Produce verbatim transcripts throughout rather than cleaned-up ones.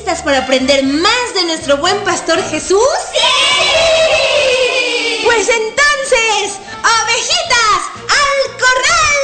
listas para aprender más de nuestro buen pastor Jesús? ¡Sí! Pues entonces, ovejitas al corral.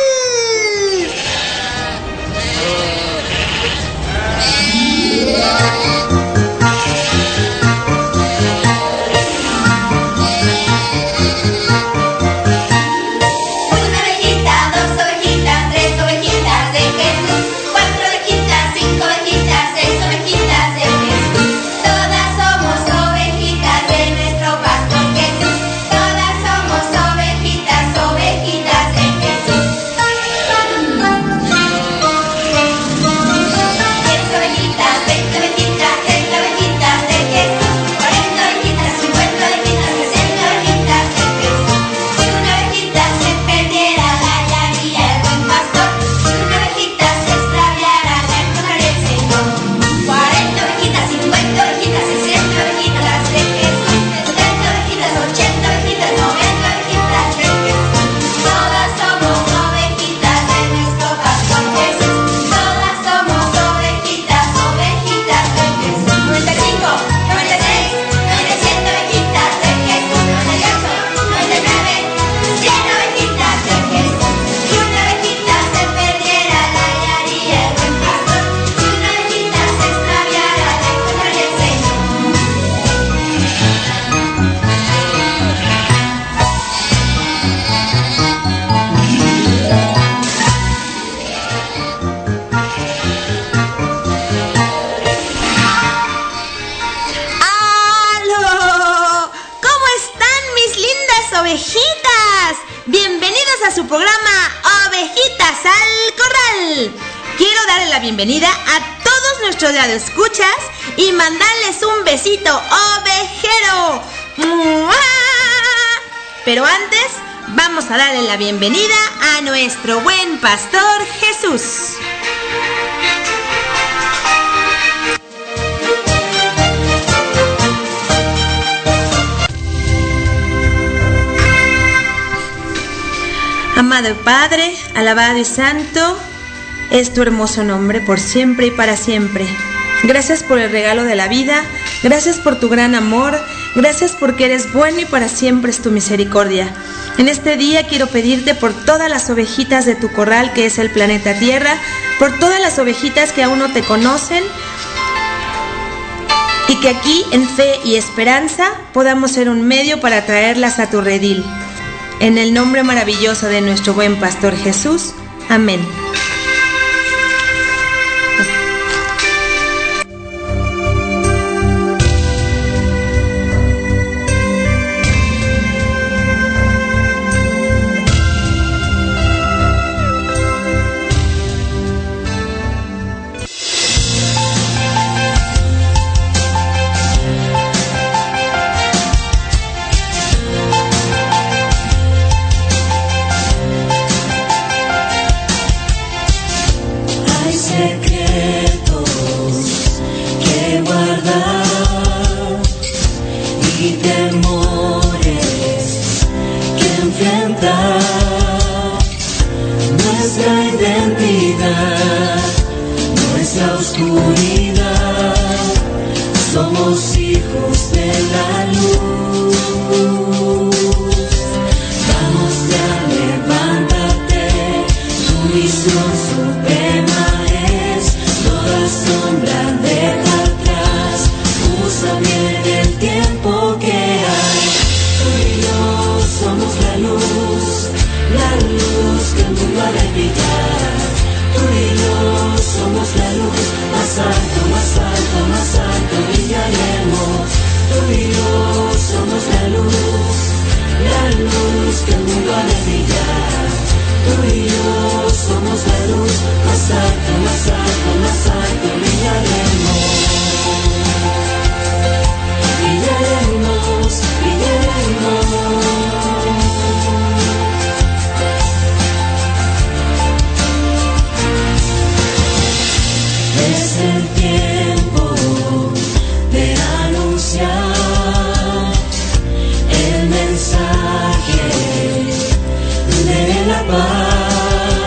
Ovejitas, bienvenidos a su programa Ovejitas al Corral. Quiero darle la bienvenida a todos nuestros radioescuchas y mandarles un besito ovejero. Pero antes, vamos a darle la bienvenida a nuestro buen pastor Jesús. Amado Padre, alabado y santo es tu hermoso nombre por siempre y para siempre. Gracias por el regalo de la vida, gracias por tu gran amor, gracias porque eres bueno y para siempre es tu misericordia. En este día quiero pedirte por todas las ovejitas de tu corral que es el planeta Tierra, por todas las ovejitas que aún no te conocen y que aquí en fe y esperanza podamos ser un medio para traerlas a tu redil. En el nombre maravilloso de nuestro buen pastor Jesús. Amén.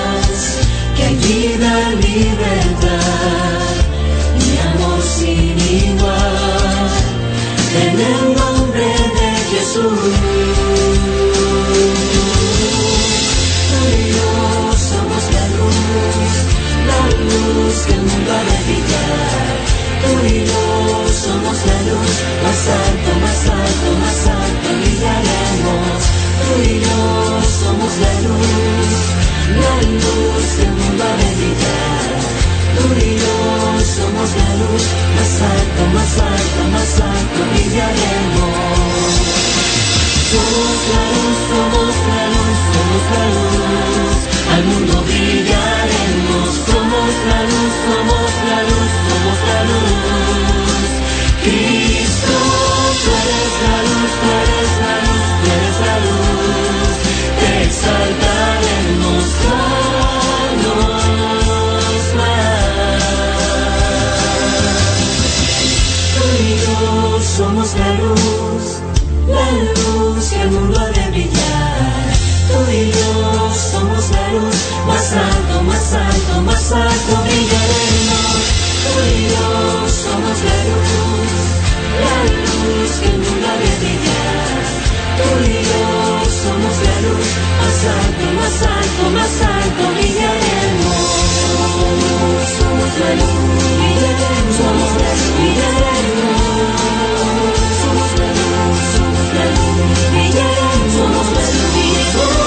Libertad y amor sin somos la luz, la luz que el mundo ha de brillar. Tú y yo somos la luz, más alto, más alto, más alto brillaremos. Tú y yo somos la luz, la luz que el mundo ha de brillar. Tú y yo somos la luz, más alto, más alto, más alto brillaremos. Somos la luz, brillaremos, somos la luz, brillaremos. Somos la luz, somos la luz, brillaremos, somos la luz, brillaremos.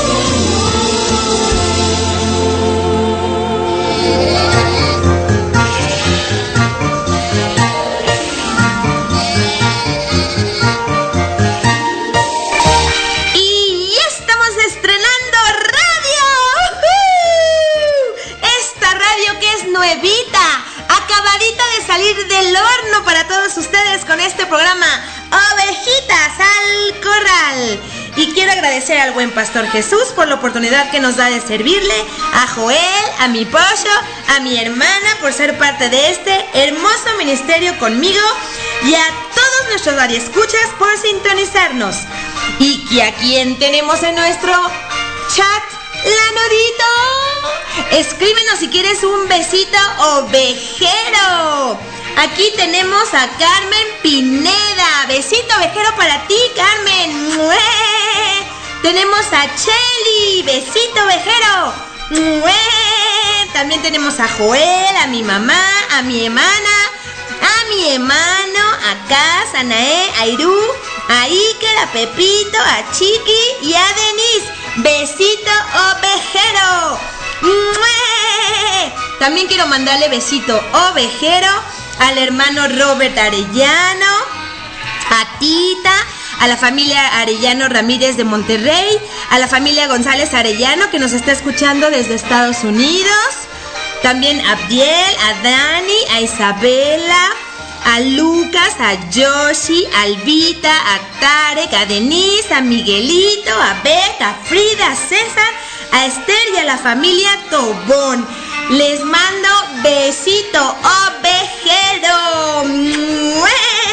Del horno para todos ustedes con este programa Ovejitas al Corral. Y quiero agradecer al buen Pastor Jesús por la oportunidad que nos da de servirle, a Joel, a mi pollo, a mi hermana por ser parte de este hermoso ministerio conmigo y a todos nuestros radioescuchas por sintonizarnos. Y que a quien tenemos en nuestro chat, la Nodito. Escríbenos si quieres un besito ovejero. Aquí tenemos a Carmen Pineda. Besito ovejero para ti, Carmen. ¡Mue! Tenemos a Cheli. Besito ovejero. ¡Mue! También tenemos a Joel, a mi mamá, a mi hermana, a mi hermano, a Cas, a Naé, a Irú, a Iker, a Pepito, a Chiqui y a Denise. Besito ovejero. ¡Mue! También quiero mandarle besito ovejero al hermano Robert Arellano, a Tita, a la familia Arellano Ramírez de Monterrey, a la familia González Arellano que nos está escuchando desde Estados Unidos, también a Abdiel, a Dani, a Isabela, a Lucas, a Yoshi, a Albita, a Tarek, a Denise, a Miguelito, a Beth, a Frida, a César, a Esther y a la familia Tobón. Les mando besito ovejero. ¡Mue!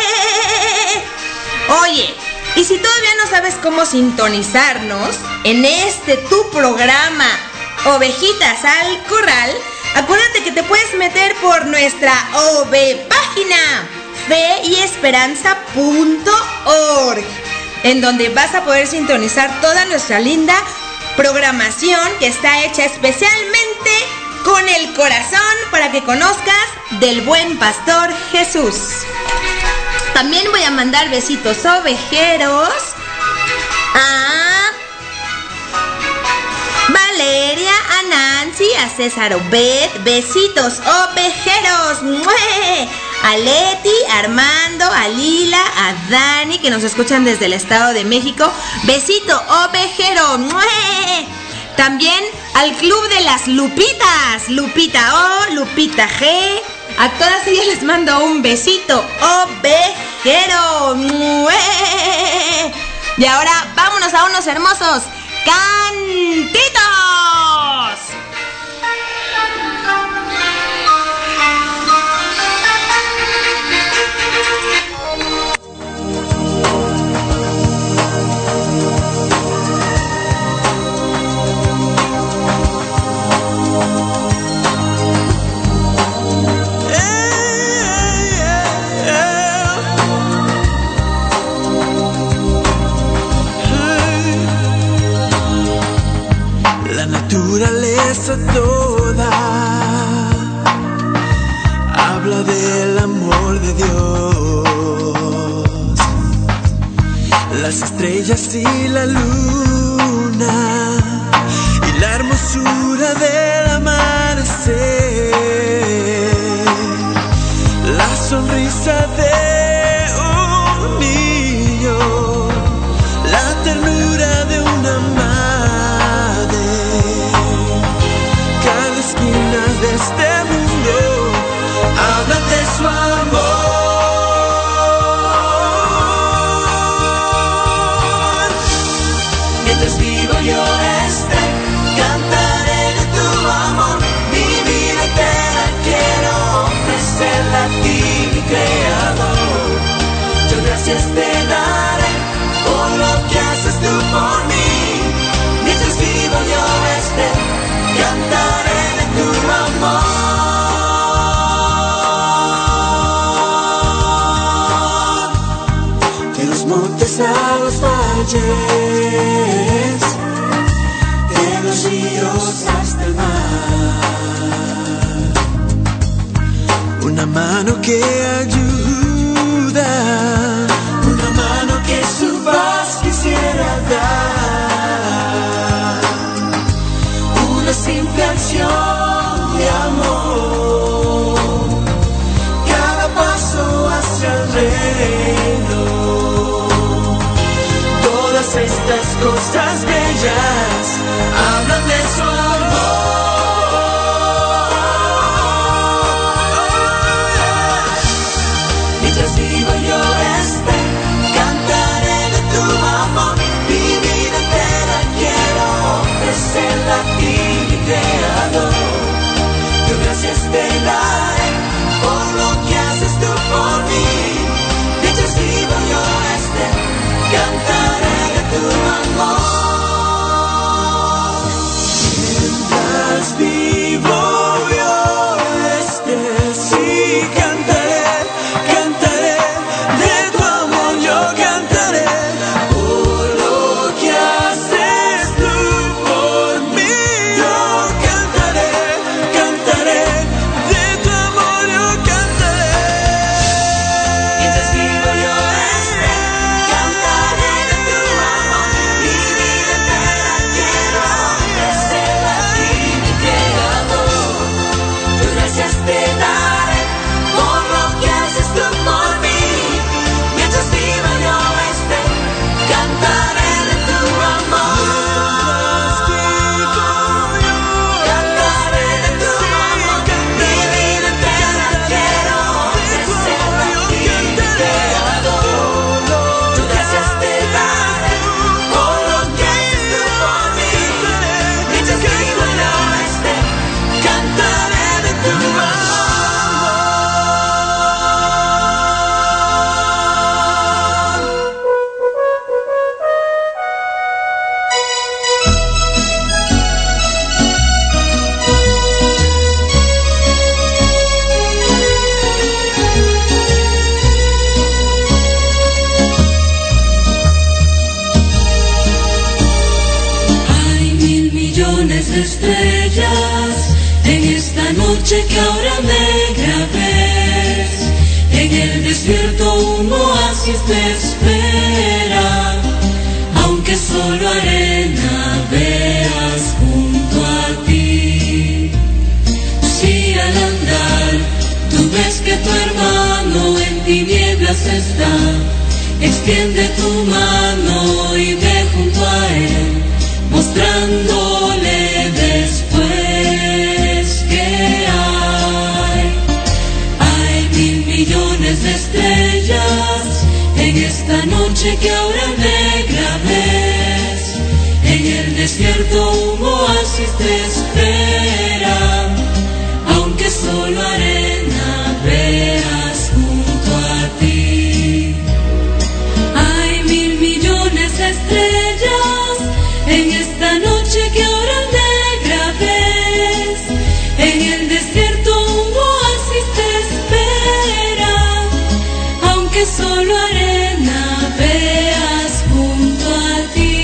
Oye, y si todavía no sabes cómo sintonizarnos en este tu programa Ovejitas al Corral, acuérdate que te puedes meter por nuestra O V página fe y esperanza punto org, en donde vas a poder sintonizar toda nuestra linda programación que está hecha especialmente con el corazón para que conozcas del buen Pastor Jesús. También voy a mandar besitos ovejeros a Valeria, a Nancy, a César Obed. Besitos ovejeros. ¡Mue! A Leti, a Armando, a Lila, a Dani, que nos escuchan desde el Estado de México. Besito ovejero. ¡Mue! También al Club de las Lupitas, Lupita O, Lupita G. A todas ellas les mando un besito ovejero. ¡Mue! Y ahora vámonos a unos hermosos cantitos. La naturaleza toda habla del amor de Dios. Las estrellas y la luna y la hermosura del amanecer, la sonrisa de un niño, la ternura de una madre. Cada esquina de este mundo habla de su amor. Mientras vivo yo esté, cantaré de tu amor. Mi vida entera quiero ofrecerla a ti, mi Creador. noches, de los ríos hasta el mar. Una mano que ayuda, una mano que su paz quisiera dar, una simple acción de amor, cada paso hacia el reino. Todas estas cosas bellas hablan de su amor. Mientras vivo yo esté, cantaré de tu amor. Mi vida entera quiero ofrecerla a ti, mi Creador. Yo gracias te daré por lo que haces tú por mí. Mientras vivo yo esté, cantaré de tu amor. Mientras vivo yo esté, sí cantaré, cantaré de tu amor, yo cantaré por lo que haces tú por mí. Yo cantaré, cantaré de tu amor, yo cantaré. Mientras vivo yo esté, cantaré de tu amor. Mi vida entera quiero ofrecerla a ti, mi Creador. Yo gracias te daré por lo que haces tú por mí. Mientras vivo yo esté, cantaré de tu amor. Cantaré de tu amor. Mi vida entera quiero ofrecerla a ti, mi Creador. Yo gracias te daré por lo que haces tú por mí. Mientras vivo yo esté, cantaré de tu amor. Hay mil millones de estrellas en esta noche que ahora negra ves. En el desierto un oasis te espera, aunque solo arena veas junto a ti. Si al andar tú ves que tu hermano en tinieblas está, extiende tu mano y ve junto a él, mostrándole después que hay. Hay mil millones de estrellas en esta noche que ahora negra ves. En el desierto un oasis te espera, aunque solo arena veas junto a ti. Hay mil millones de estrellas en esta noche que ahora negra ves. En el desierto un oasis te espera, aunque solo arena veas junto a ti.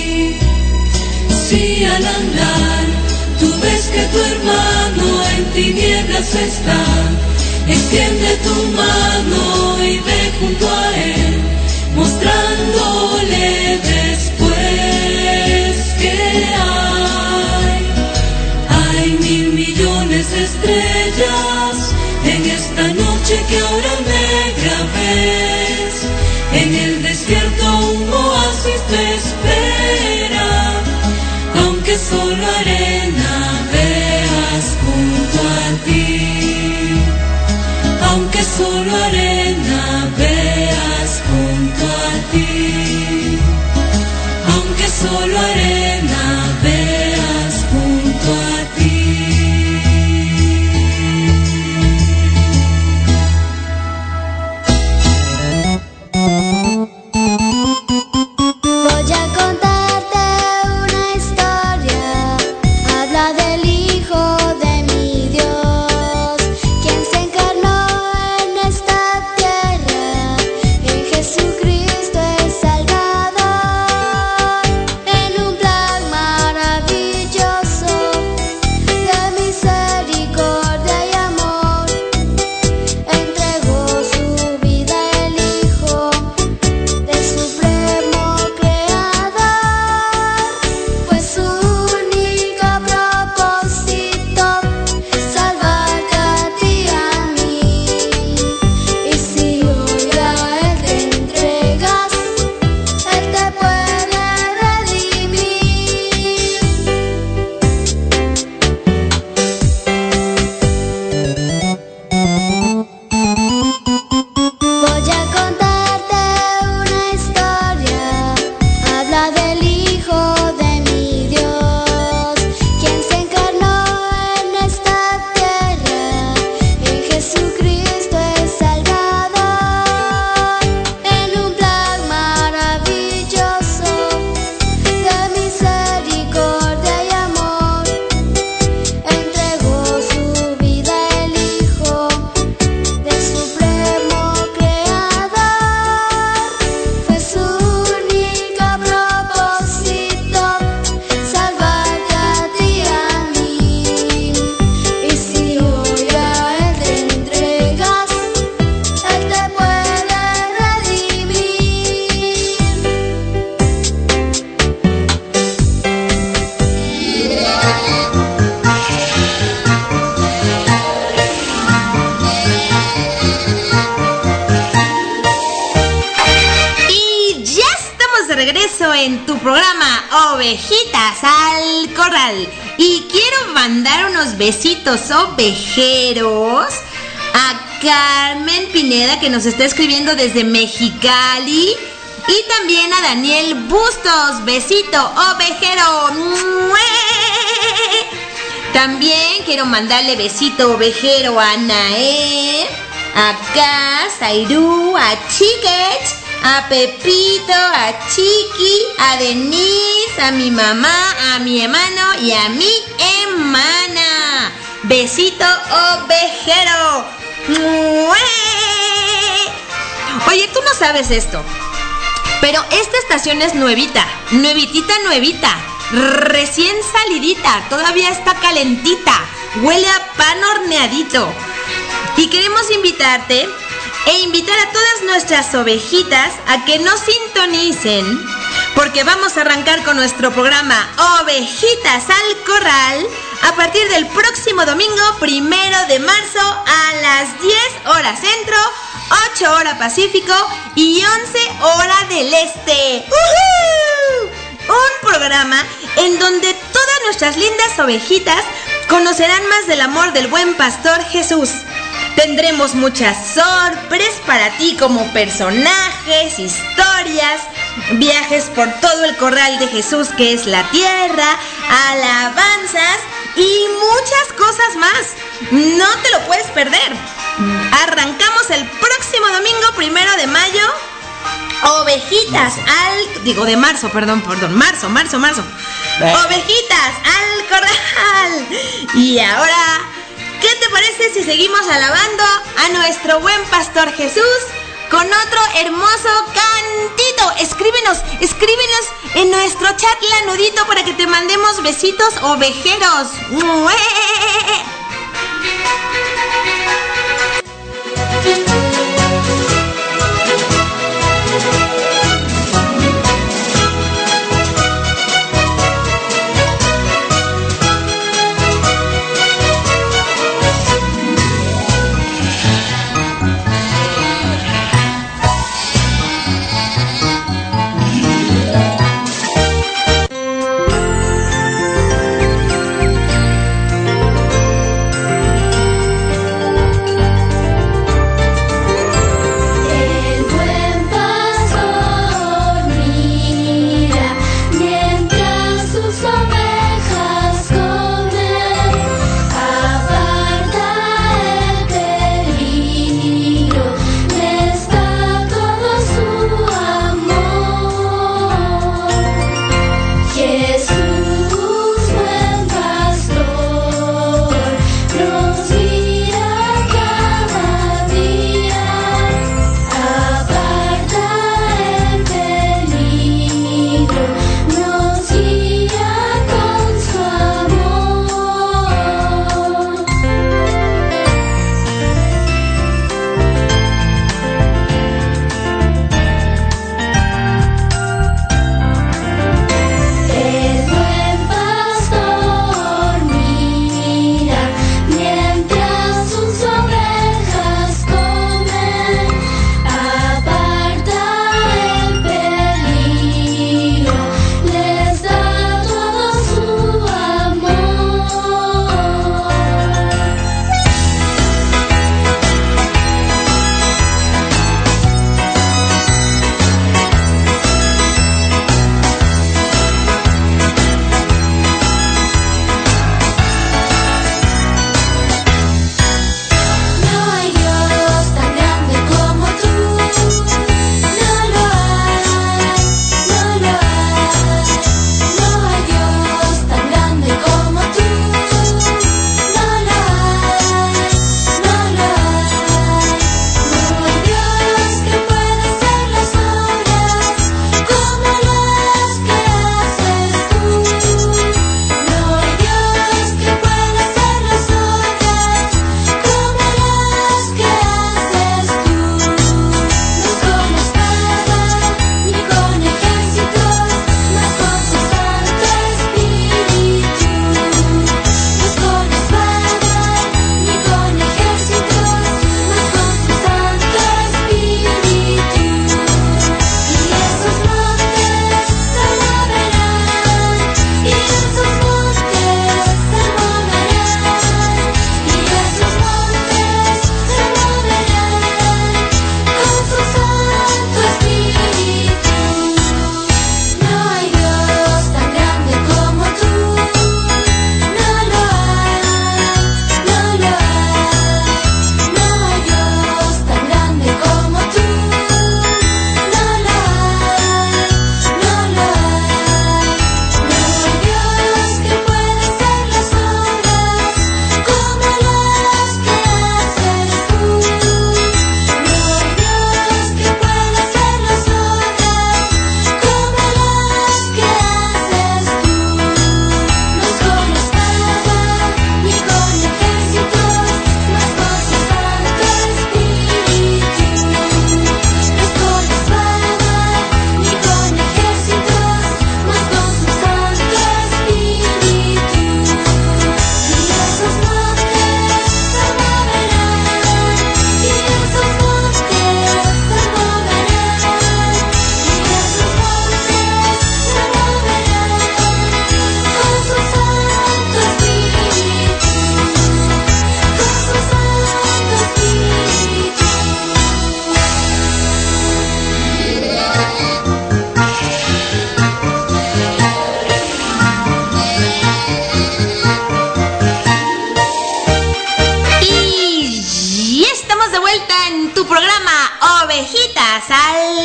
Si al andar tú ves que tu hermano en tinieblas está, extiende tu mano y ve junto a él, mostrándole después que hay. Hay mil millones de estrellas en esta noche que ahora negra ves. En el desierto un oasis te espera, aunque solo arena veas junto a ti. Aunque solo arena veas junto a ti. Aunque solo arena veas junto a ti. Voy a contarte una historia, habla del Hijo de mi Dios, quien se encarnó en esta tierra, en Jesucristo el Salvador. en tu programa Ovejitas al Corral. Y quiero mandar unos besitos ovejeros a Carmen Pineda, que nos está escribiendo desde Mexicali. Y también a Daniel Bustos. Besito ovejero. También quiero mandarle besito ovejero a Nae, a Cas, a Irú, a Chiquech, a Pepito, a Chiqui, a Denise, a mi mamá, a mi hermano y a mi hermana. Besito ovejero. Oye, tú no sabes esto, pero esta estación es nuevita, nuevitita, nuevita, recién salidita, todavía está calentita, huele a pan horneadito. Y queremos invitarte e invitar a todas nuestras ovejitas a que nos sintonicen, porque vamos a arrancar con nuestro programa Ovejitas al Corral a partir del próximo domingo primero de marzo a las diez horas centro, ocho horas pacífico y once horas del este. ¡Uh-huh! Un programa en donde todas nuestras lindas ovejitas conocerán más del amor del buen pastor Jesús. Tendremos muchas sorpresas para ti, como personajes, historias, viajes por todo el corral de Jesús que es la tierra, alabanzas y muchas cosas más. No te lo puedes perder. Arrancamos el próximo domingo primero de mayo. Ovejitas al... Digo, de marzo, perdón, perdón. Marzo, marzo, marzo. Ovejitas al Corral. Y ahora, ¿qué te parece si seguimos alabando a nuestro buen pastor Jesús con otro hermoso cantito? Escríbenos, escríbenos en nuestro chat lanudito para que te mandemos besitos ovejeros.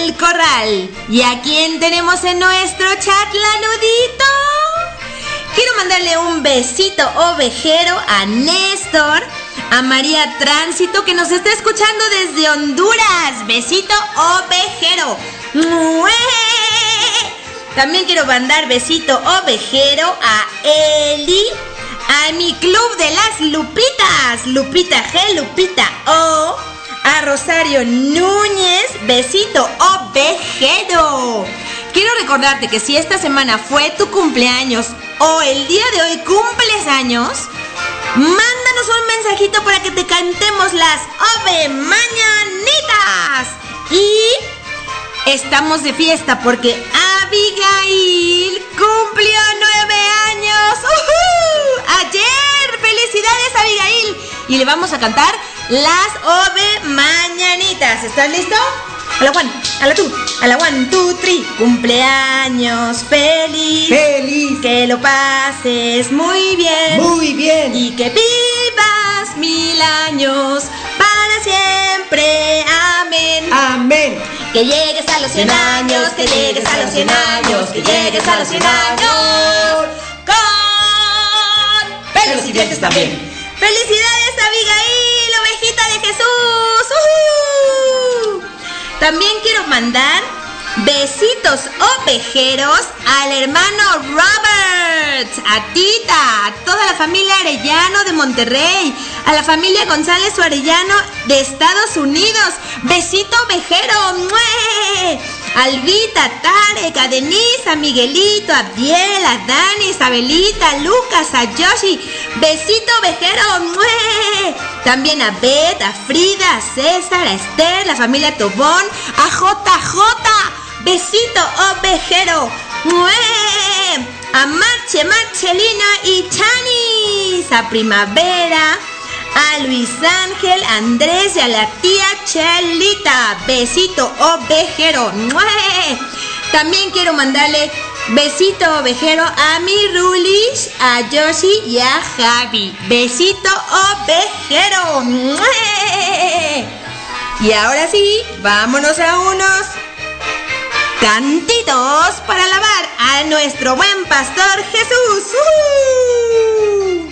del corral. ¿Y a quién tenemos en nuestro chat, Lanudito? Quiero mandarle un besito ovejero a Néstor, a María Tránsito, que nos está escuchando desde Honduras. Besito ovejero. ¡Mue! También quiero mandar besito ovejero a Eli, a mi club de las Lupitas, Lupita G, Lupita O, a Rosario Núñez, besito ovejero. Quiero recordarte que si esta semana fue tu cumpleaños o el día de hoy cumples años, mándanos un mensajito para que te cantemos las Ove Mañanitas. Y estamos de fiesta porque Abigail cumplió nueve años. ¡Uhú! Ayer. ¡Felicidades, Abigail! Y le vamos a cantar las Ove Mañanitas. ¿Estás listo? A la one, a la two, a la one, two, three. Cumpleaños feliz. Feliz. Que lo pases muy bien. Muy bien. Y que vivas mil años para siempre. Amén. Amén. Que llegues a los cien años, que llegues a los cien años, que llegues a los cien años. Con pelos y dientes también. ¡Felicidades, Abigail, ovejita de Jesús! ¡Uhú! También quiero mandar besitos ovejeros al hermano Robert, a Tita, a toda la familia Arellano de Monterrey, a la familia González Arellano de Estados Unidos. Besito ovejero. ¡Mue! Alvita, Tarek, a Denise, a Miguelito, a Abdiel, a Dani, Isabelita, a Lucas, a Yoshi. Besito ovejero. ¡Mue! También a Beth, a Frida, a César, a Esther, la familia Tobón, a J J. Besito ovejero. ¡Mue! A Marche, Marcelina y Chanis, a Primavera, a Luis Ángel, a Andrés y a la tía Chelita. Besito ovejero. ¡Mue! También quiero mandarle besito ovejero a mi Rulish, a Yoshi y a Javi. Besito ovejero. ¡Mue! Y ahora sí, vámonos a unos cantitos para alabar a nuestro buen pastor Jesús. ¡Uh!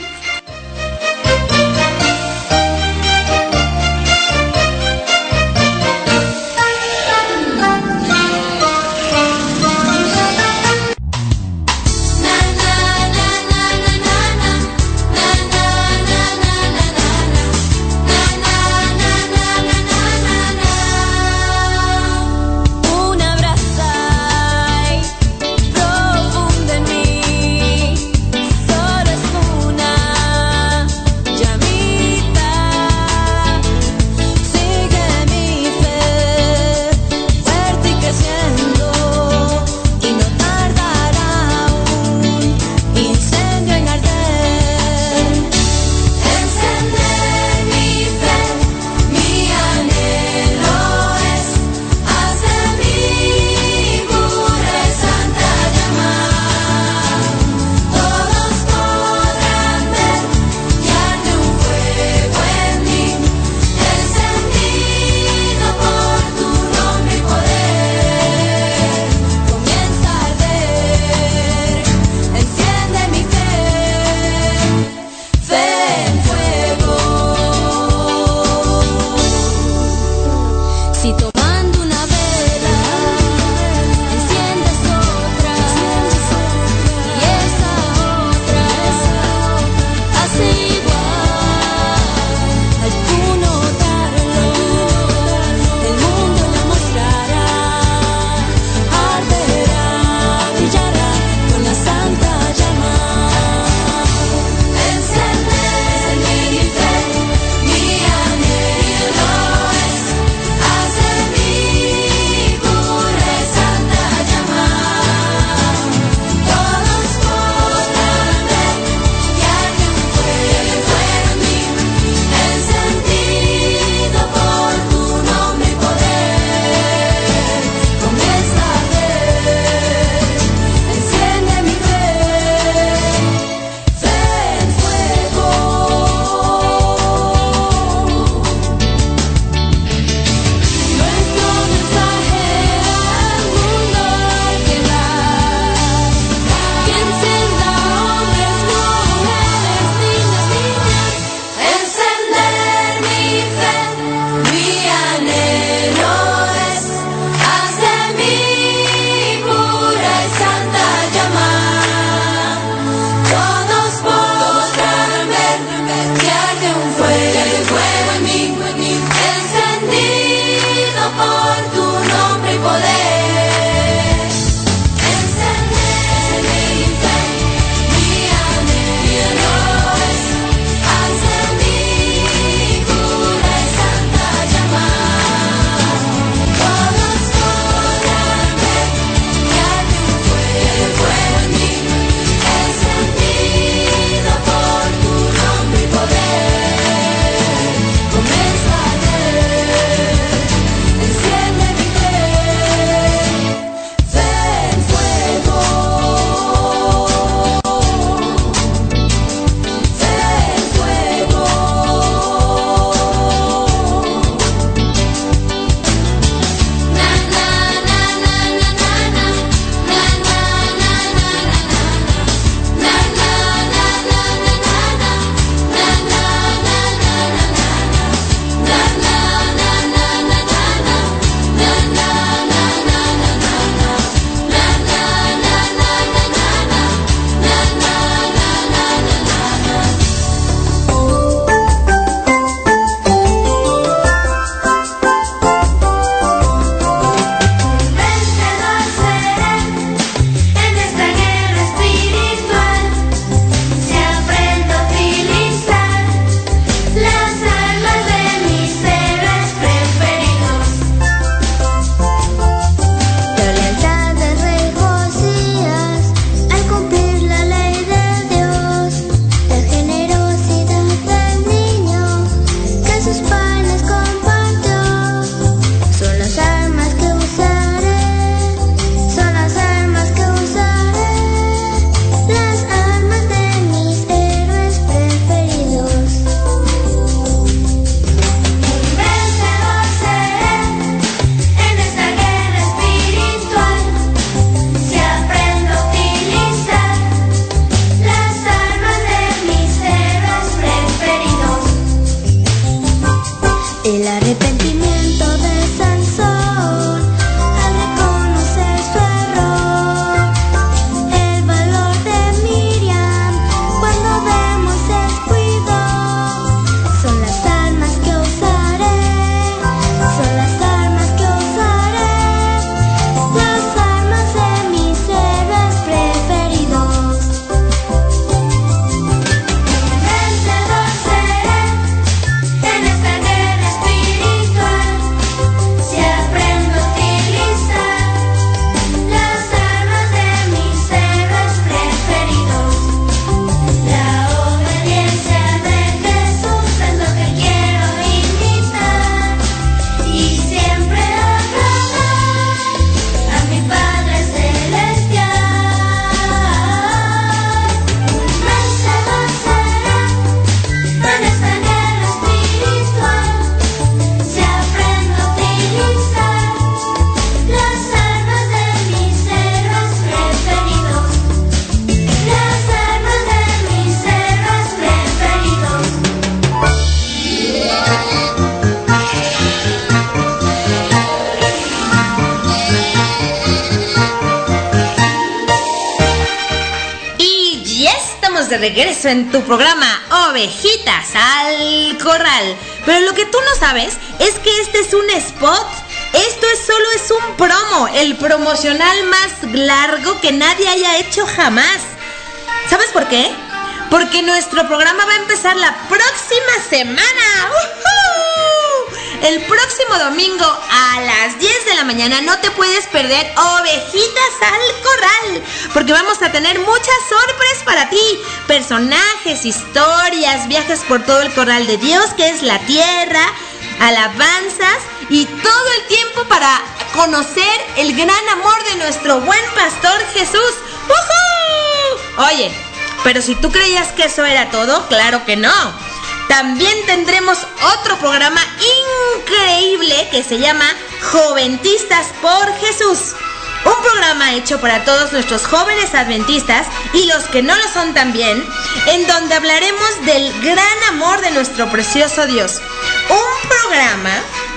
estamos de regreso en tu programa Ovejitas al Corral. Pero lo que tú no sabes es que este es un spot. Esto es solo es un promo, el promocional más largo que nadie haya hecho jamás. ¿Sabes por qué? Porque nuestro programa va a empezar la próxima semana. ¡Uh-huh! El próximo domingo a las diez de la mañana no te puedes perder Ovejitas al Corral, porque vamos a tener muchas sorpresas para ti. Personajes, historias, viajes por todo el corral de Dios, que es la tierra, alabanzas y todo el tiempo para conocer el gran amor de nuestro buen pastor Jesús. ¡Uh-huh! Oye, pero si tú creías que eso era todo, claro que no. También tendremos otro programa increíble que se llama Joventistas por Jesús. Un programa hecho para todos nuestros jóvenes adventistas y los que no lo son también, en donde hablaremos del gran amor de nuestro precioso Dios. Un programa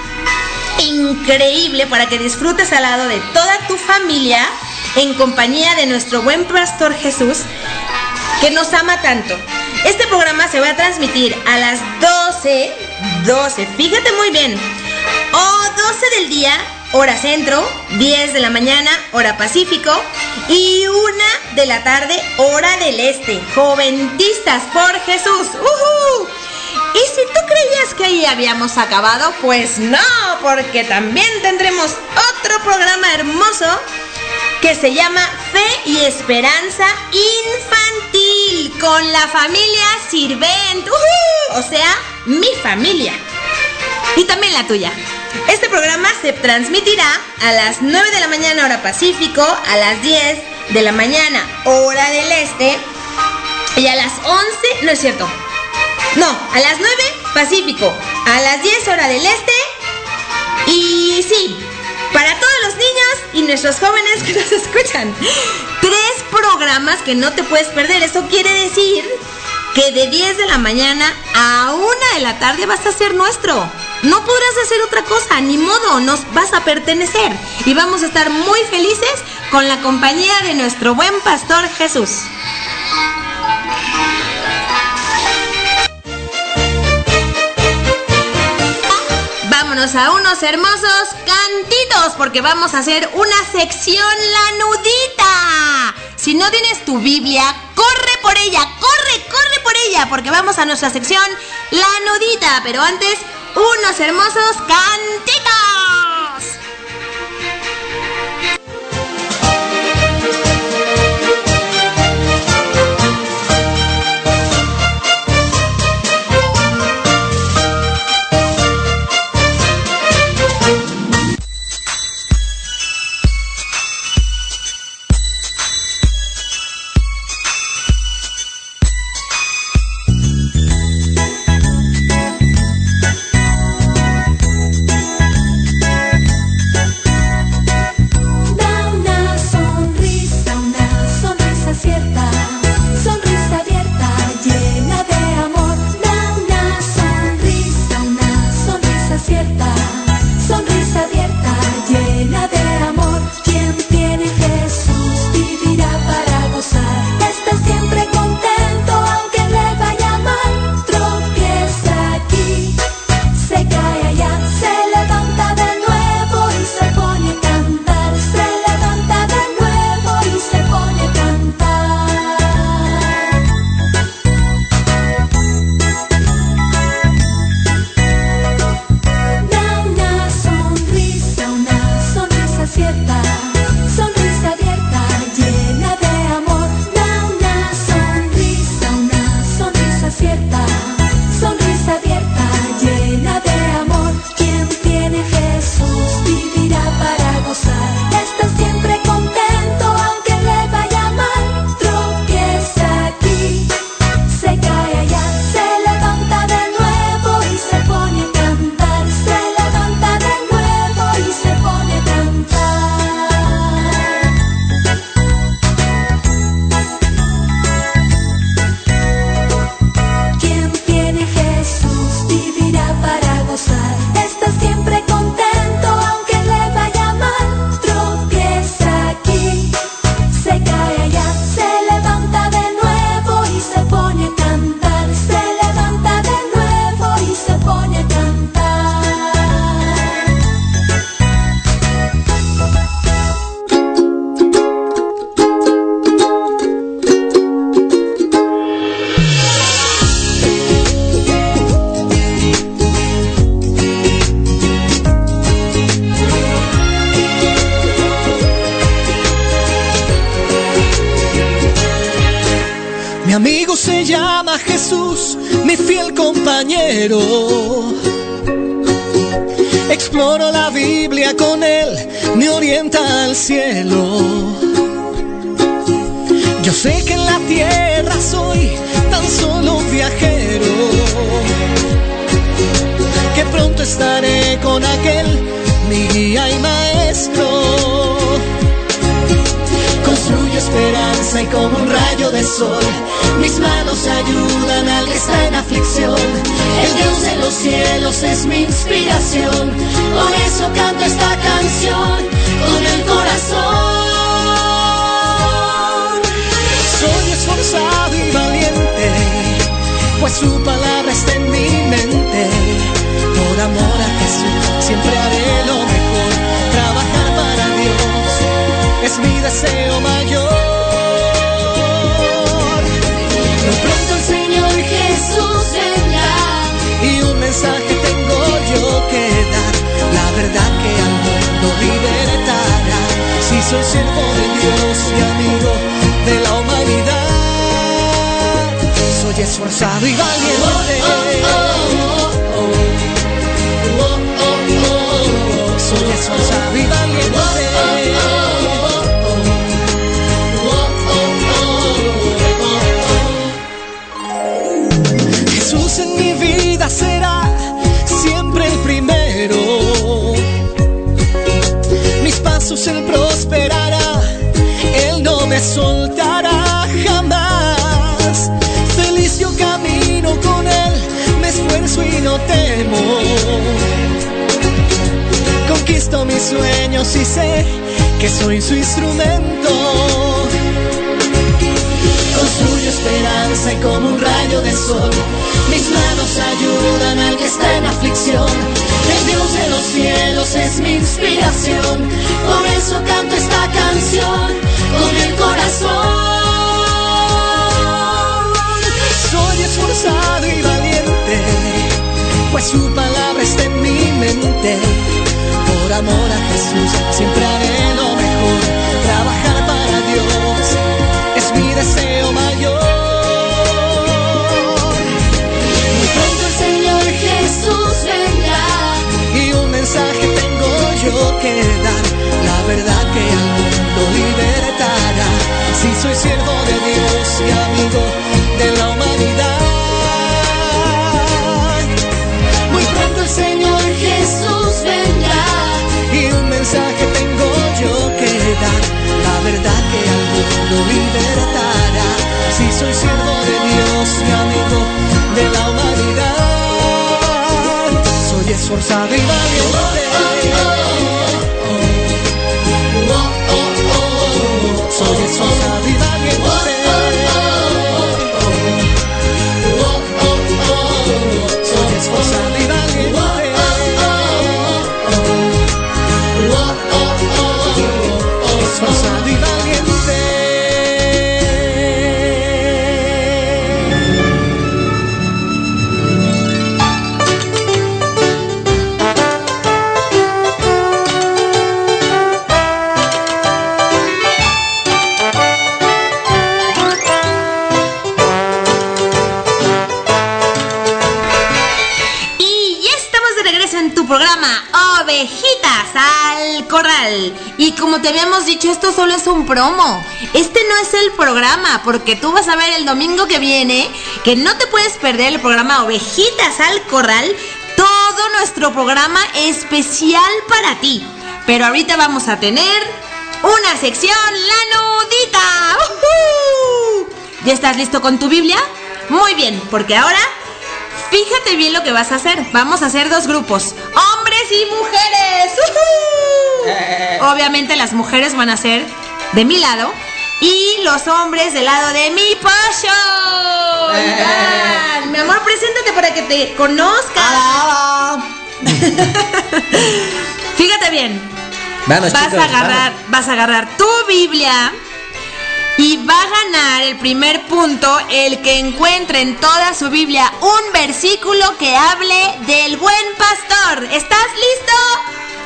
increíble para que disfrutes al lado de toda tu familia, en compañía de nuestro buen pastor Jesús, que nos ama tanto. Este programa se va a transmitir a las doce, doce, fíjate muy bien, o doce del día, hora centro, diez de la mañana, hora pacífico, y una de la tarde, hora del este. Joventistas por Jesús. ¡Uh-huh! Y si tú creías que ahí habíamos acabado, pues no, porque también tendremos otro programa hermoso que se llama Fe y Esperanza Infantil con la familia Sirvent, uh-huh, o sea, mi familia y también la tuya. Este programa se transmitirá a las nueve de la mañana hora pacífico, a las diez de la mañana hora del este y a las once, no es cierto, no, a las nueve pacífico, a las diez hora del este y sí, para todos los niños y nuestros jóvenes que nos escuchan. Tres programas que no te puedes perder. Eso quiere decir que de diez de la mañana a una de la tarde vas a ser nuestro. No podrás hacer otra cosa, ni modo, nos vas a pertenecer. Y vamos a estar muy felices con la compañía de nuestro buen pastor Jesús. Vámonos a unos hermosos cantitos, porque vamos a hacer una sección La Nudita. Si no tienes tu Biblia, corre por ella, corre, corre por ella, porque vamos a nuestra sección La Nudita. Pero antes, unos hermosos cantitos. se llama Jesús, mi fiel compañero. Exploro la Biblia con él, me orienta al cielo. Yo sé que en la tierra soy tan solo un viajero, que pronto estaré con aquel, mi guía y maestro. Construyo esperanza y como un rayo de sol, mis manos ayudan al que está en aflicción. El Dios de los cielos es mi inspiración, por eso canto esta canción con el corazón. Soy esforzado y valiente, pues su palabra está en mi mente. Por amor a Jesús siempre haré lo mejor, trabajar para Dios es mi deseo mayor. Muy pronto el Señor Jesús vendrá y un mensaje tengo yo que dar, la verdad que al mundo libertará. Si soy siervo de Dios y amigo de la humanidad, soy esforzado y valiente. Oh, oh, oh, oh, oh, oh, oh. Soy esforzado y valiente. Jesús en mi vida será siempre el primero. Mis pasos él prosperará, él no me soltará jamás. Feliz yo camino con él, me esfuerzo y no temo. Conquisto mis sueños y sé que soy su instrumento. Construyo esperanza y como un rayo de sol, mis manos ayudan al que está en aflicción. El Dios de los cielos es mi inspiración, por eso canto esta canción con el corazón. Soy esforzado y valiente, pues su palabra está en mi mente. Por amor a Jesús siempre haré lo mejor, trabajar para Dios es mi deseo mayor. Muy pronto el Señor Jesús vendrá y un mensaje tengo yo que dar, la verdad que al mundo libertará. Si soy siervo de Dios y amigo de la humanidad, muy pronto el Señor Jesús vendrá y un mensaje tengo yo que dar, la verdad que al mundo libertará. Si soy siervo de Dios y amigo de la humanidad, soy esforzado y valiente. Soy esforzado y valiente. Soy esforzado y valiente. Esforzado y valiente. Programa Ovejitas al Corral. Y como te habíamos dicho, esto solo es un promo. Este no es el programa, porque tú vas a ver el domingo que viene que no te puedes perder el programa Ovejitas al Corral. Todo nuestro programa especial para ti. Pero ahorita vamos a tener una sección, La Nudita. ¡Uh-huh! ¿Ya estás listo con tu Biblia? Muy bien, porque ahora fíjate bien lo que vas a hacer. Vamos a hacer dos grupos, hombres y mujeres. ¡Uh-huh! Eh. Obviamente las mujeres van a ser de mi lado y los hombres del lado de mi pollo. Eh. Mi amor, preséntate para que te conozcan. Ah. Fíjate bien. Vamos, vas chicos, a agarrar, vamos. vas a agarrar tu Biblia. Y va a ganar el primer punto el que encuentre en toda su Biblia un versículo que hable del buen pastor. ¿Estás listo?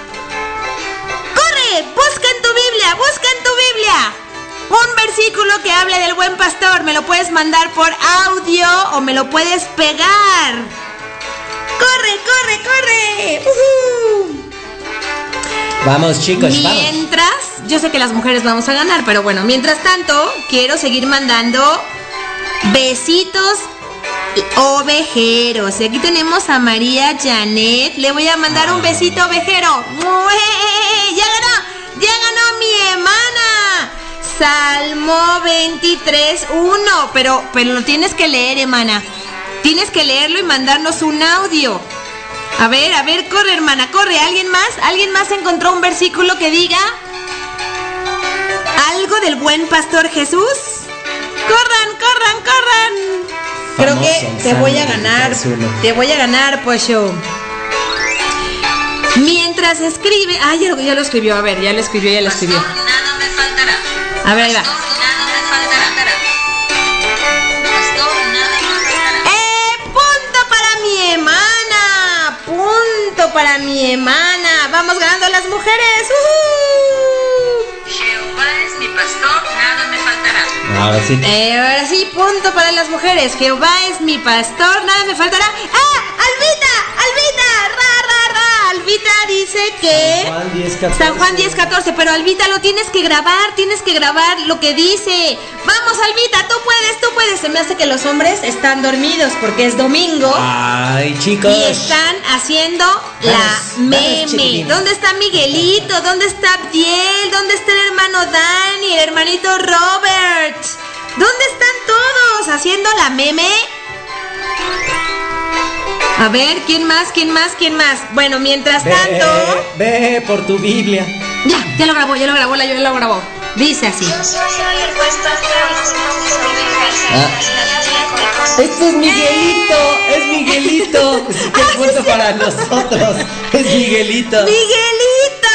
¡Corre! Busca en tu Biblia, busca en tu Biblia un versículo que hable del buen pastor. Me lo puedes mandar por audio o me lo puedes pegar. ¡Corre, corre, corre! ¡Uh-huh! Vamos, chicos, vamos. Mientras, yo sé que las mujeres vamos a ganar, pero bueno, mientras tanto, quiero seguir mandando besitos ovejeros. Y aquí tenemos a María Janet. Le voy a mandar un besito ovejero. ¡Ya ganó! ¡Ya ganó mi hermana! Salmo veintitrés, uno. Pero, pero lo tienes que leer, hermana. Tienes que leerlo y mandarnos un audio. A ver, a ver, corre, hermana, corre. ¿Alguien más? ¿Alguien más encontró un versículo que diga algo del buen pastor Jesús? ¡Corran, corran, corran! Creo que te voy a ganar. Te voy a ganar, pollo. Mientras escribe... Ah, ya lo, ya lo escribió. A ver, ya lo escribió, ya lo escribió. Nada me faltará. A ver, ahí va. Nada me faltará. Pastor, nada me faltará. ¡Eh! ¡Punto para mi hermana! ¡Punto para mi hermana! ¡Vamos ganando las mujeres! ¡Uh! Jehová es mi pastor, nada me faltará. Ahora sí. Eh, ahora sí, punto para las mujeres. Jehová es mi pastor, nada me faltará. ¡Ah! ¡Alvita! ¡Alvita! ¡Ra, ra, ra! Alvita dice que... San Juan diez, catorce. San Juan diez, catorce. Pero Alvita, lo tienes que grabar. Tienes que grabar lo que dice. Vamos, Alvita, tú puedes, tú puedes. Se me hace que los hombres están dormidos porque es domingo. Ay, chicos. Y están haciendo la Vamos, meme. vamos, chiquitín. ¿Dónde está Miguelito? ¿Dónde está Abdiel? ¿Dónde está el hermano Dani? El hermanito Robert. ¿Dónde están todos haciendo la meme? A ver, ¿quién más? ¿Quién más? ¿Quién más? Bueno, mientras Ve, tanto... ve por tu Biblia. Ya, ya lo grabó, ya lo grabó, ya lo grabó. Dice así. Ah. Este es Miguelito, es Miguelito. ¿Qué Ay, punto sí. para nosotros? Es Miguelito. ¡Miguelito!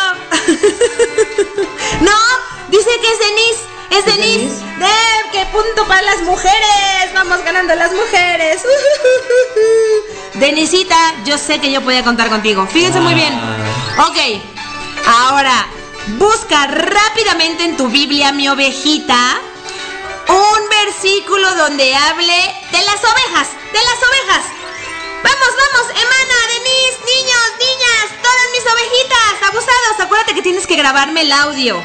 No, dice que es Denise. Es ¿Es Denise. Denise? De, ¡qué punto para las mujeres! Vamos ganando las mujeres. Denisita, yo sé que yo podía contar contigo. Fíjense muy bien. Ok, ahora busca rápidamente en tu Biblia, mi ovejita, un versículo donde hable de las ovejas, de las ovejas. Vamos, vamos, hermana, Denise, niños, niñas, todas mis ovejitas, abusados. Acuérdate que tienes que grabarme el audio.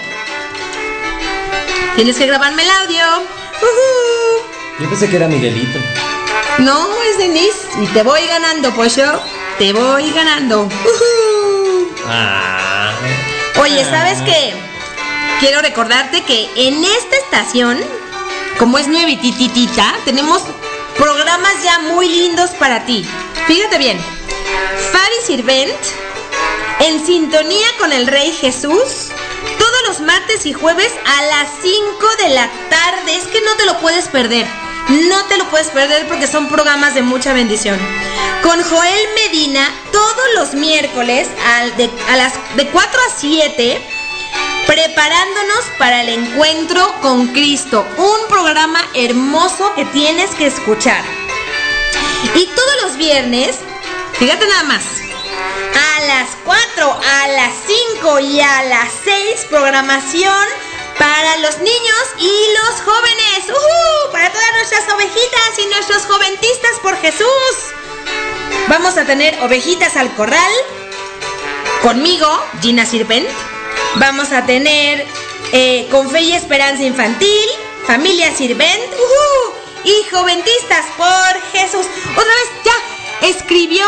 Tienes que grabarme el audio. Uh-huh. Yo pensé que era Miguelito. No, es Denise. Y te voy ganando, pollo. Te voy ganando. Uh-huh. Ah. Oye, ¿sabes qué? Quiero recordarte que en esta estación, como es nuevititita, tenemos programas ya muy lindos para ti. Fíjate bien. Fabi Sirvent, en sintonía con el Rey Jesús, todos los martes y jueves a las cinco de la tarde. Es que no te lo puedes perder. No te lo puedes perder porque son programas de mucha bendición. Con Joel Medina, todos los miércoles al de, a las de cuatro a siete, preparándonos para el encuentro con Cristo. Un programa hermoso que tienes que escuchar. Y todos los viernes, fíjate nada más, a las cuatro, a las cinco y a las seis, programación para los niños y los jóvenes. ¡Uh-huh! Para todas nuestras ovejitas y nuestros joventistas por Jesús. Vamos a tener Ovejitas al Corral conmigo, Gina Sirvent. Vamos a tener eh, Con Fe y Esperanza Infantil, Familia Sirvent. ¡Uh-huh! Y Joventistas por Jesús. Otra vez, ya, escribió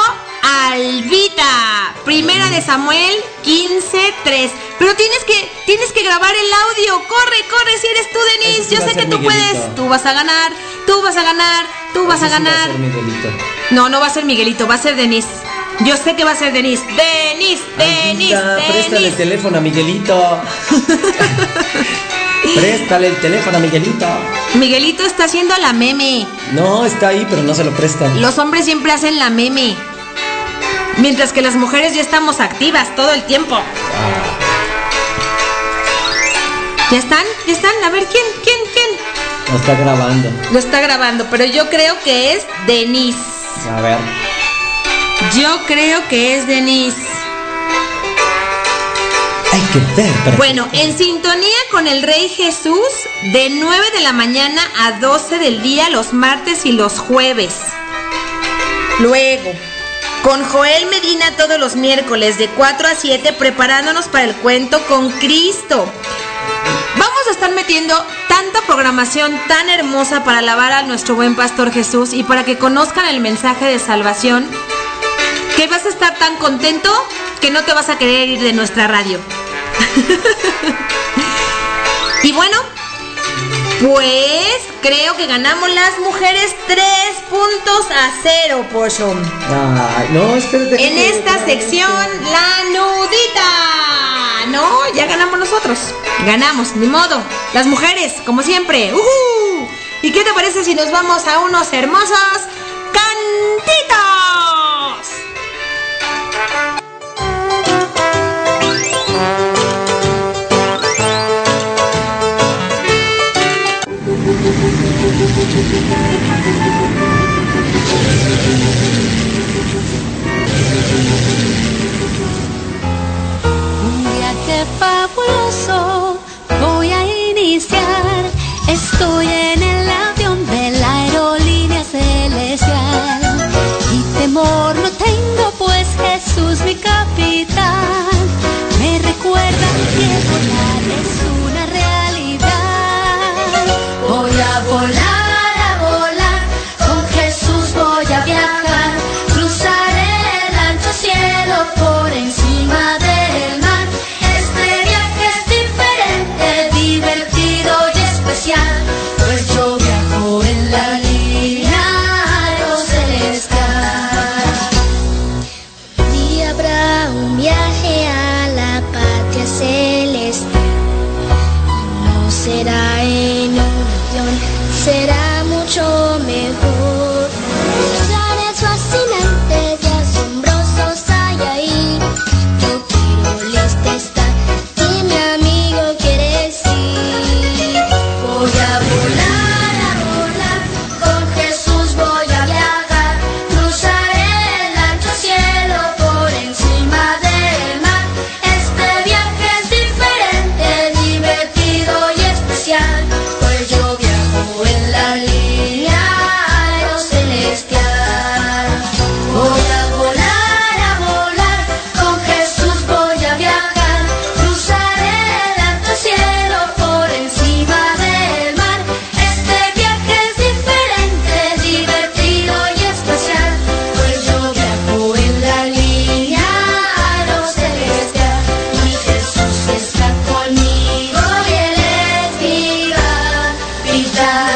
Alvita, primera de Samuel quince, tres. Pero tienes que, tienes que grabar el audio. Corre, corre, si eres tú, Denise. Ese sí Yo va a sé que ser tú Miguelito. puedes. Tú vas a ganar, tú vas a ganar, tú vas Ese a sí va ganar. ser Miguelito. No, no va a ser Miguelito, va a ser Denise. Yo sé que va a ser Denise. Denise, Denise, Alvita, préstale el Denise. teléfono a Miguelito. Préstale el teléfono a Miguelito. Miguelito está haciendo la meme. No, está ahí, pero no se lo prestan. Los hombres siempre hacen la meme, mientras que las mujeres ya estamos activas todo el tiempo. ¿Ya están? ¿Ya están? A ver, ¿quién? ¿Quién? ¿Quién? Lo está grabando. Lo está grabando, pero yo creo que es Denise. A ver. Yo creo que es Denise. Hay que ver, pero... Bueno, en sintonía con el Rey Jesús, de nueve de la mañana a doce del día, los martes y los jueves. Luego, con Joel Medina todos los miércoles, de cuatro a siete, preparándonos para el cuento con Cristo. Vamos a estar metiendo tanta programación tan hermosa para alabar a nuestro buen Pastor Jesús y para que conozcan el mensaje de salvación, que vas a estar tan contento que no te vas a querer ir de nuestra radio. Y bueno, pues creo que ganamos las mujeres tres puntos a cero, Pollo. Ay, no, espérate. En esta sección, la nudita. No, ya ganamos nosotros. Ganamos, ni modo. Las mujeres, como siempre. ¡Uh! ¿Y qué te parece si nos vamos a unos hermosos cantitos? Un viaje fabuloso voy a iniciar. Estoy en el avión de la aerolínea celestial y temor no tengo, pues Jesús mi capitán me recuerda que volar es una realidad. Voy a volar, a volar, con Jesús voy a viajar, cruzaré el ancho cielo por encima del mar. Este viaje es diferente, divertido y especial, pues yo viajo en la línea aerocelestial. Y habrá un viaje a la patria celeste, no será en un avión, será mucho mejor. Lugares fascinantes y asombrosos hay ahí. Yo quiero lista estar y mi amigo quiere ir. Voy a volar, a volar, con Jesús voy a viajar, cruzaré el ancho cielo por encima del mar. Este viaje es diferente, divertido y especial, pues yo viajo en la línea aerocelestial. Voy a volar, a volar, con Jesús voy a viajar, cruzaré el alto cielo por encima del mar. Este viaje es diferente, divertido y especial, pues yo viajo en la línea aerocelestial. Y Jesús está conmigo y Él es mi capitán.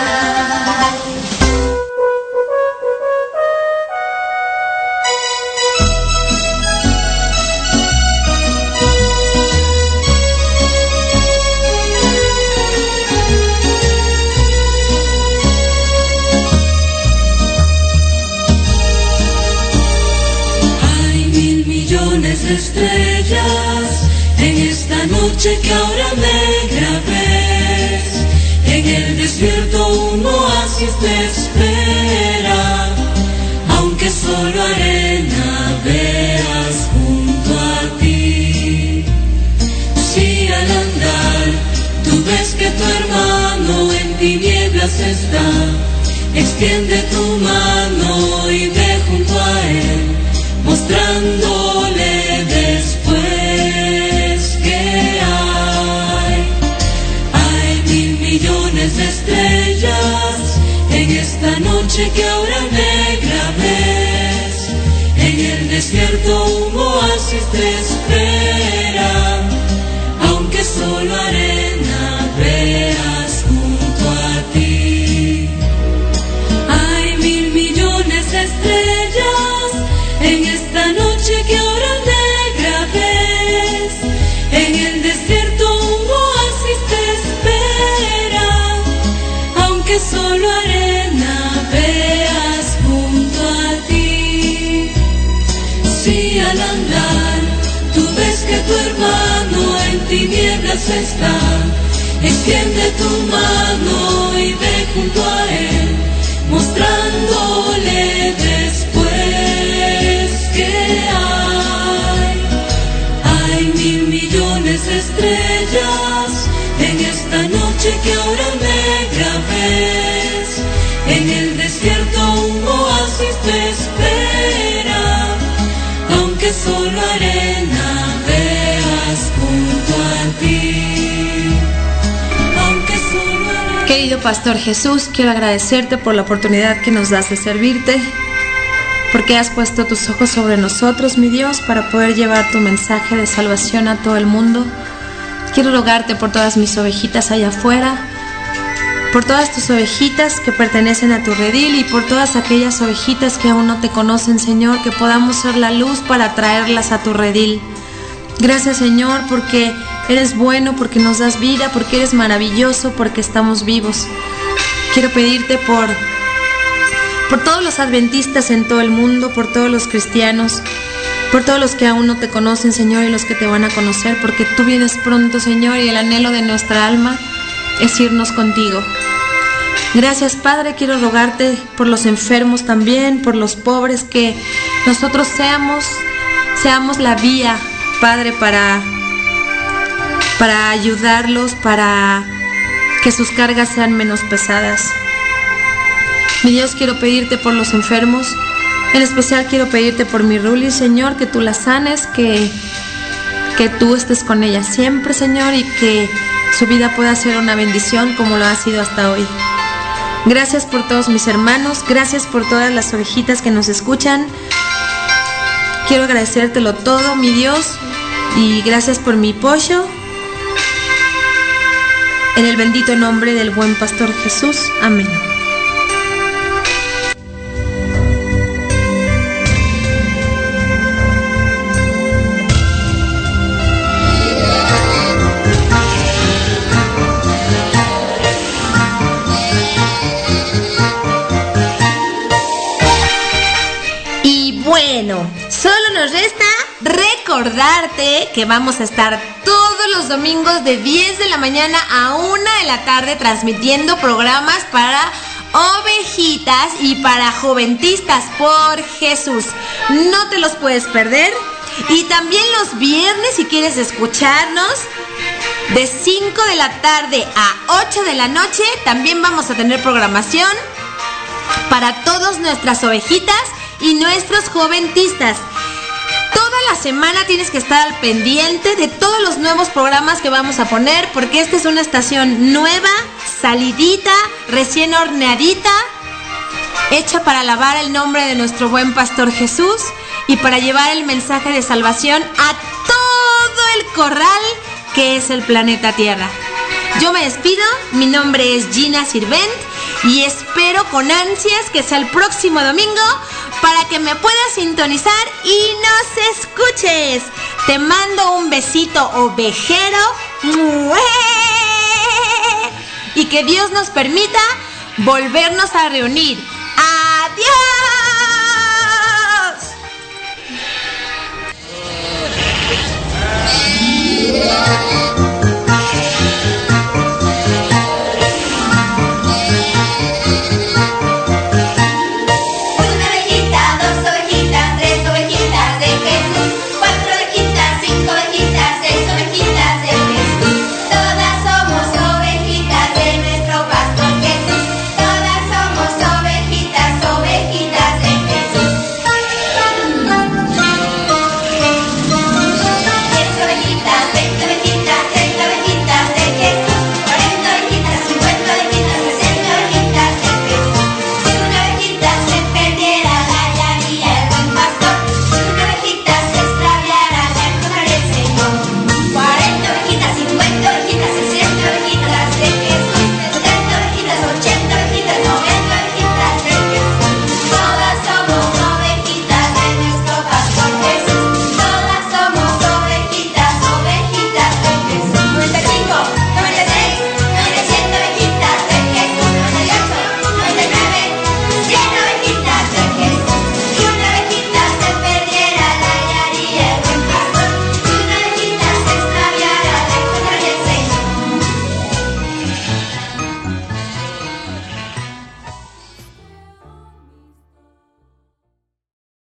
Hay mil millones de estrellas en esta noche que ahora negra ves. En el desierto un oasis te espera, aunque solo arena veas junto a ti. Si al andar tú ves que tu hermano en tinieblas está, extiende tu mano y ve junto a él, mostrándole después que hay. Hay mil millones de estrellas en esta noche que ahora negra ves. En el desierto un oasis te espera, aunque solo arena veas junto a ti. Hay mil millones de estrellas en esta noche que ahora negra ves. En el desierto un oasis te espera, aunque solo arena veas junto a ti. Si al andar tú ves que tu hermano en tinieblas está, extiende tu mano y ve junto a él, mostrándole después que hay. Hay Hay mil millones de estrellas en esta noche que ahora negra ves. En el desierto un oasis te espera, aunque solo arena veas junto a ti. Aunque solo arena. Querido Pastor Jesús, quiero agradecerte por la oportunidad que nos das de servirte, porque has puesto tus ojos sobre nosotros, mi Dios, para poder llevar tu mensaje de salvación a todo el mundo. Quiero rogarte por todas mis ovejitas allá afuera, por todas tus ovejitas que pertenecen a tu redil y por todas aquellas ovejitas que aún no te conocen, Señor, que podamos ser la luz para traerlas a tu redil. Gracias, Señor, porque eres bueno, porque nos das vida, porque eres maravilloso, porque estamos vivos. Quiero pedirte por, por todos los adventistas en todo el mundo, por todos los cristianos, por todos los que aún no te conocen, Señor, y los que te van a conocer, porque tú vienes pronto, Señor, y el anhelo de nuestra alma es irnos contigo. Gracias, Padre, quiero rogarte por los enfermos también, por los pobres, que nosotros seamos, seamos la vía, Padre, para, para ayudarlos, para que sus cargas sean menos pesadas. Mi Dios, quiero pedirte por los enfermos. En especial quiero pedirte por mi Ruli, Señor, que tú la sanes, que, que tú estés con ella siempre, Señor, y que su vida pueda ser una bendición como lo ha sido hasta hoy. Gracias por todos mis hermanos, gracias por todas las ovejitas que nos escuchan. Quiero agradecértelo todo, mi Dios, y gracias por mi pollo. En el bendito nombre del buen Pastor Jesús. Amén. Bueno, solo nos resta recordarte que vamos a estar todos los domingos de diez de la mañana a una de la tarde transmitiendo programas para ovejitas y para joventistas por Jesús. No te los puedes perder. Y también los viernes, si quieres escucharnos, de cinco de la tarde a ocho de la noche, también vamos a tener programación para todas nuestras ovejitas y nuestros joventistas. Toda la semana tienes que estar al pendiente de todos los nuevos programas que vamos a poner, porque esta es una estación nueva, salidita, recién horneadita, hecha para alabar el nombre de nuestro buen Pastor Jesús y para llevar el mensaje de salvación a todo el corral que es el planeta Tierra. Yo me despido, mi nombre es Gina Sirvent y espero con ansias que sea el próximo domingo para que me puedas sintonizar y nos escuches. Te mando un besito ovejero y que Dios nos permita volvernos a reunir